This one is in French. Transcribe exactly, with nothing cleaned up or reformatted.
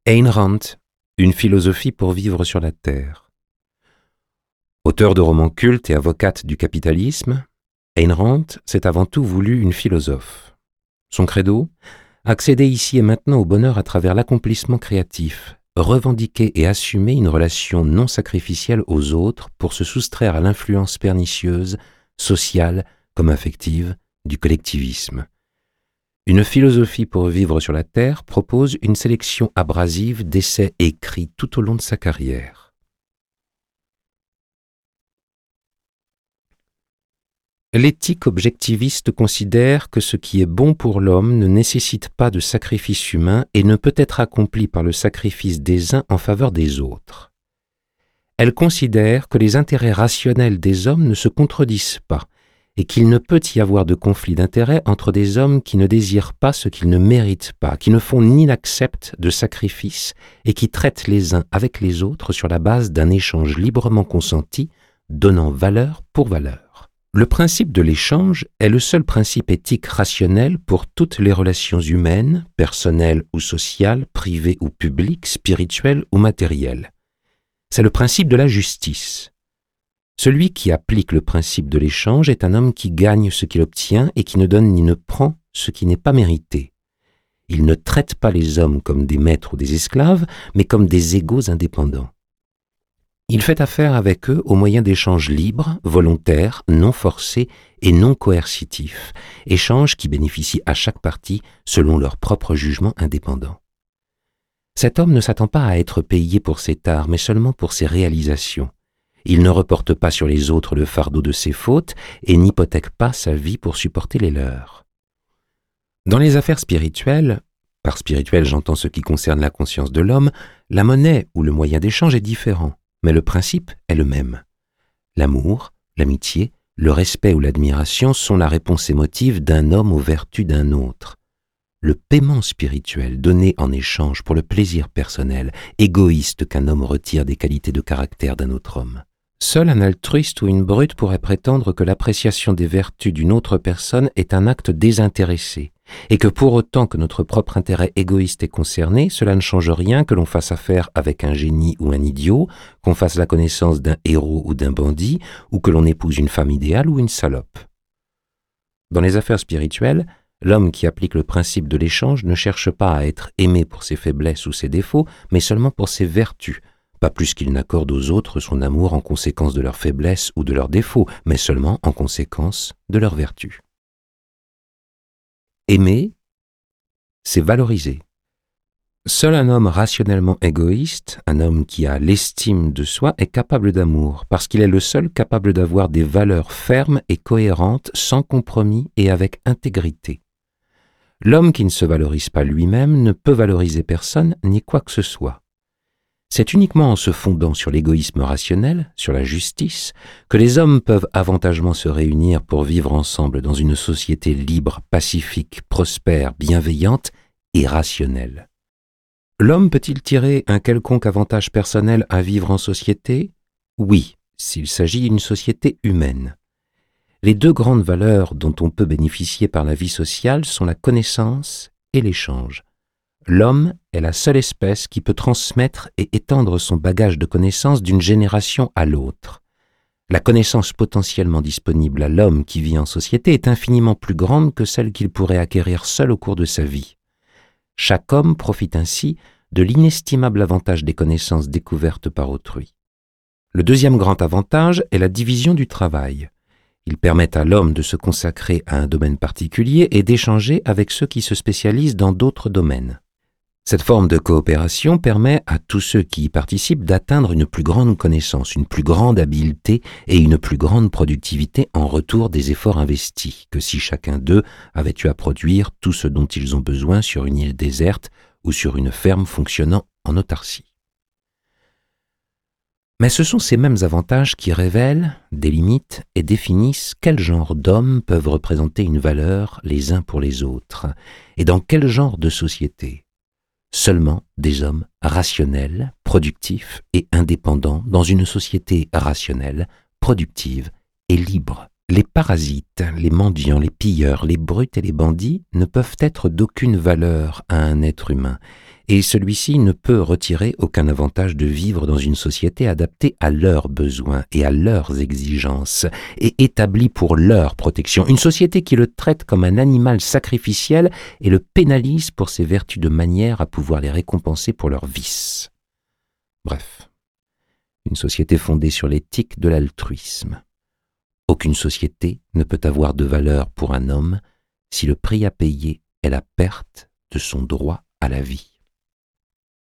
Ayn Rand, une philosophie pour vivre sur la Terre. Auteur de romans cultes et avocate du capitalisme, Ayn Rand s'est avant tout voulu une philosophe. Son credo ? Accéder ici et maintenant au bonheur à travers l'accomplissement créatif, revendiquer et assumer une relation non sacrificielle aux autres pour se soustraire à l'influence pernicieuse, sociale comme affective, du collectivisme. Une philosophie pour vivre sur la Terre propose une sélection abrasive d'essais écrits tout au long de sa carrière. L'éthique objectiviste considère que ce qui est bon pour l'homme ne nécessite pas de sacrifice humain et ne peut être accompli par le sacrifice des uns en faveur des autres. Elle considère que les intérêts rationnels des hommes ne se contredisent pas et qu'il ne peut y avoir de conflit d'intérêts entre des hommes qui ne désirent pas ce qu'ils ne méritent pas, qui ne font ni n'acceptent de sacrifice et qui traitent les uns avec les autres sur la base d'un échange librement consenti, donnant valeur pour valeur. Le principe de l'échange est le seul principe éthique rationnel pour toutes les relations humaines, personnelles ou sociales, privées ou publiques, spirituelles ou matérielles. C'est le principe de la justice. Celui qui applique le principe de l'échange est un homme qui gagne ce qu'il obtient et qui ne donne ni ne prend ce qui n'est pas mérité. Il ne traite pas les hommes comme des maîtres ou des esclaves, mais comme des égaux indépendants. Il fait affaire avec eux au moyen d'échanges libres, volontaires, non forcés et non coercitifs, échanges qui bénéficient à chaque partie selon leur propre jugement indépendant. Cet homme ne s'attend pas à être payé pour ses tares, mais seulement pour ses réalisations. Il ne reporte pas sur les autres le fardeau de ses fautes et n'hypothèque pas sa vie pour supporter les leurs. Dans les affaires spirituelles, par spirituel j'entends ce qui concerne la conscience de l'homme, la monnaie ou le moyen d'échange est différent, mais le principe est le même. L'amour, l'amitié, le respect ou l'admiration sont la réponse émotive d'un homme aux vertus d'un autre. Le paiement spirituel donné en échange pour le plaisir personnel, égoïste qu'un homme retire des qualités de caractère d'un autre homme. Seul un altruiste ou une brute pourrait prétendre que l'appréciation des vertus d'une autre personne est un acte désintéressé, et que pour autant que notre propre intérêt égoïste est concerné, cela ne change rien que l'on fasse affaire avec un génie ou un idiot, qu'on fasse la connaissance d'un héros ou d'un bandit, ou que l'on épouse une femme idéale ou une salope. Dans les affaires spirituelles, l'homme qui applique le principe de l'échange ne cherche pas à être aimé pour ses faiblesses ou ses défauts, mais seulement pour ses vertus, pas plus qu'il n'accorde aux autres son amour en conséquence de leurs faiblesses ou de leurs défauts, mais seulement en conséquence de leurs vertus. Aimer, c'est valoriser. Seul un homme rationnellement égoïste, un homme qui a l'estime de soi, est capable d'amour, parce qu'il est le seul capable d'avoir des valeurs fermes et cohérentes, sans compromis et avec intégrité. L'homme qui ne se valorise pas lui-même ne peut valoriser personne ni quoi que ce soit. C'est uniquement en se fondant sur l'égoïsme rationnel, sur la justice, que les hommes peuvent avantageusement se réunir pour vivre ensemble dans une société libre, pacifique, prospère, bienveillante et rationnelle. L'homme peut-il tirer un quelconque avantage personnel à vivre en société ? Oui, s'il s'agit d'une société humaine. Les deux grandes valeurs dont on peut bénéficier par la vie sociale sont la connaissance et l'échange. L'homme est la seule espèce qui peut transmettre et étendre son bagage de connaissances d'une génération à l'autre. La connaissance potentiellement disponible à l'homme qui vit en société est infiniment plus grande que celle qu'il pourrait acquérir seul au cours de sa vie. Chaque homme profite ainsi de l'inestimable avantage des connaissances découvertes par autrui. Le deuxième grand avantage est la division du travail. Ils permettent à l'homme de se consacrer à un domaine particulier et d'échanger avec ceux qui se spécialisent dans d'autres domaines. Cette forme de coopération permet à tous ceux qui y participent d'atteindre une plus grande connaissance, une plus grande habileté et une plus grande productivité en retour des efforts investis, que si chacun d'eux avait eu à produire tout ce dont ils ont besoin sur une île déserte ou sur une ferme fonctionnant en autarcie. Mais ce sont ces mêmes avantages qui révèlent, délimitent et définissent quel genre d'hommes peuvent représenter une valeur les uns pour les autres, et dans quel genre de société. Seulement des hommes rationnels, productifs et indépendants dans une société rationnelle, productive et libre. Les parasites, les mendiants, les pilleurs, les brutes et les bandits ne peuvent être d'aucune valeur à un être humain, et celui-ci ne peut retirer aucun avantage de vivre dans une société adaptée à leurs besoins et à leurs exigences, et établie pour leur protection, une société qui le traite comme un animal sacrificiel et le pénalise pour ses vertus de manière à pouvoir les récompenser pour leurs vices. Bref, une société fondée sur l'éthique de l'altruisme. Aucune société ne peut avoir de valeur pour un homme si le prix à payer est la perte de son droit à la vie.